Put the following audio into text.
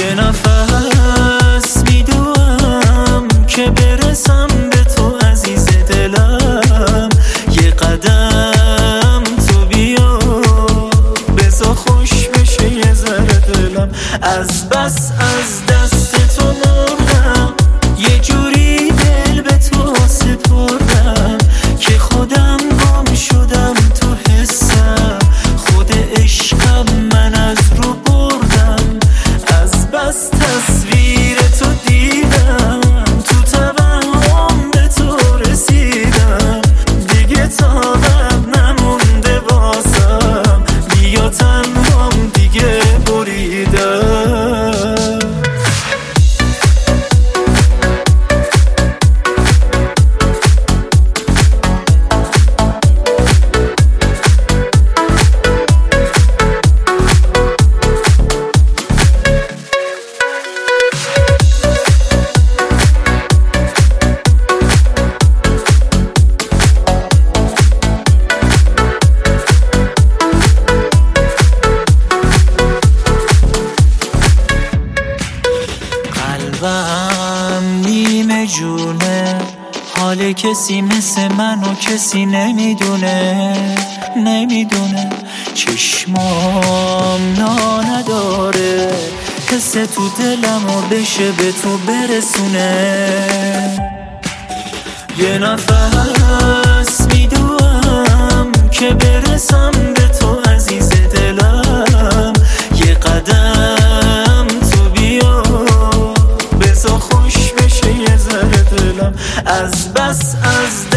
یه نفس میدوام که برسم به تو عزیز دلم، یه قدم تو بیا بذار خوش بشه یه ذره دلم. از بس از دست تو مردم، یه جوری دل به تو سپردم که خودم گم شدم تو حسم، خود عشقم من از رو بردم. از بس تصویر تو دیدم، تو توهم به تو رسیدم، دیگه طاقت نمونده واسم، بیا تنهام دیگه بریدم. قلبم نیمه جونه، حال کسی مثل منو کسی نمیدونه. چشمام نا نداره، حس تو دلمو بشه به تو برسونه. یه نفس میدوام که برسم به تو عزیز دلم، یه قدم تو بیا بذار خوش بشه یه ذره دلم. از بس از